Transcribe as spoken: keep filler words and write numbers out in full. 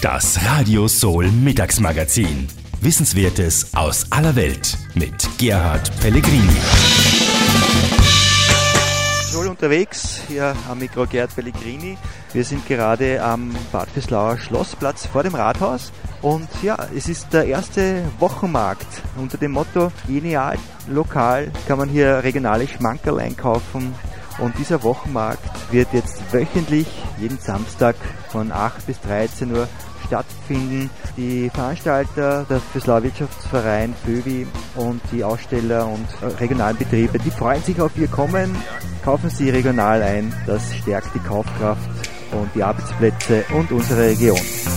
Das Radio Soul Mittagsmagazin. Wissenswertes aus aller Welt mit Gerhard Pellegrini. Soul unterwegs, hier am Mikro Gerhard Pellegrini. Wir sind gerade am Bad Vöslauer Schlossplatz vor dem Rathaus. Und ja, es ist der erste Wochenmarkt. Unter dem Motto Genial lokal kann man hier regionale Schmankerl einkaufen. Und dieser Wochenmarkt wird jetzt wöchentlich, jeden Samstag von acht bis dreizehn Uhr stattfinden. Die Veranstalter, der Vöslauer Wirtschaftsverein Fövi und die Aussteller und regionalen Betriebe, die freuen sich auf ihr Kommen. Kaufen Sie regional ein, das stärkt die Kaufkraft und die Arbeitsplätze und unsere Region.